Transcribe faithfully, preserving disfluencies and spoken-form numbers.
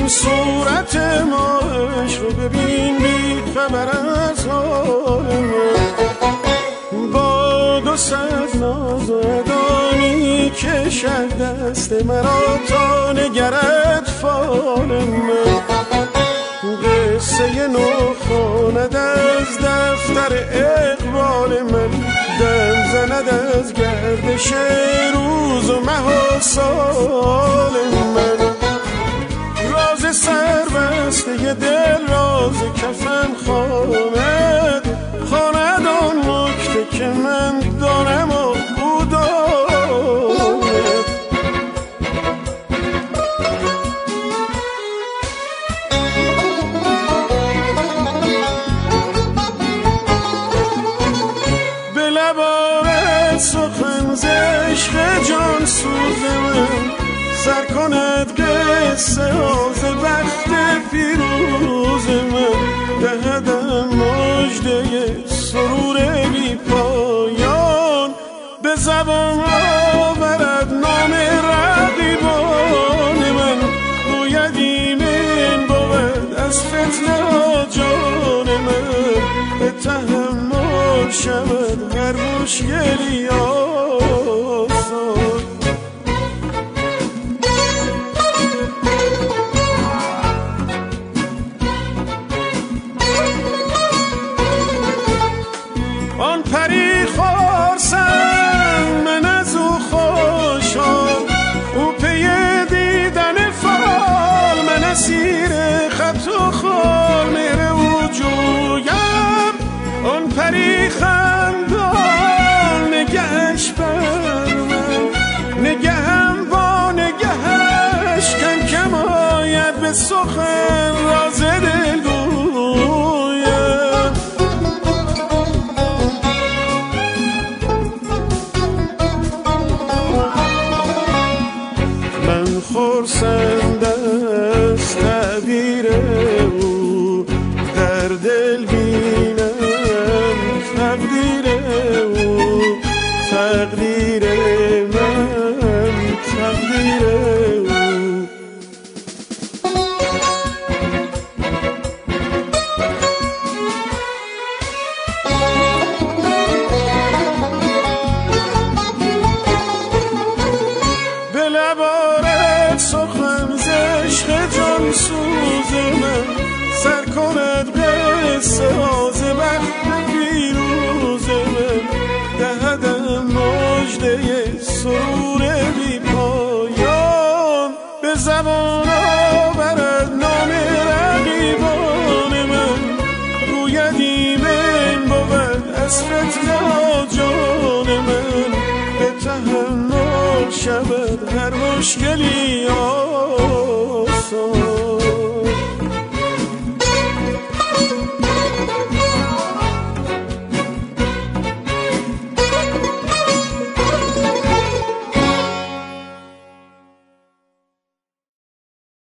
این صورت ماش رو ببین بی خبر از حال من، با دو صد ناز و ادانی کشد دست مرا تا نگرد فال من. قصه نو خواند از دفتر اقبال من، دم زند از گردش روز و مه و سال من. راز سربسته دل راز کفن خواند، خواند آن نکته که من دانم و او داند. به لبارت سخن ز عشق جان سوز من، سر کند قصه آز بخت پیروز من. دهدم مژده سرور بی پایان، به زبان آورد نام رقیبان من. گوید ایمن بود از فتنه ها جان من، به تحمل شود هر مشکلی آسان. آن پری خورسند من از او خوشحال، او پی دیدن فال، من اسیر خط و خال مهر او جویم. آن پری خندان نگهش بر من، نگهم با نگهش کم کم آید به سخن راز دل گویم. من خرسند از تعبیر او، در دل بینم تقدیر او. تقدیر من تقدیر او. به لبارت سخن ز عشق جان سوز من، سر کند قصه آز بخت پیروز من. دهدم مژده سرور بی پایان، به زبان آورد نام رقیبان من. گوید ایمن بود از فتنه جان من، به تحمل شود هر مشکلی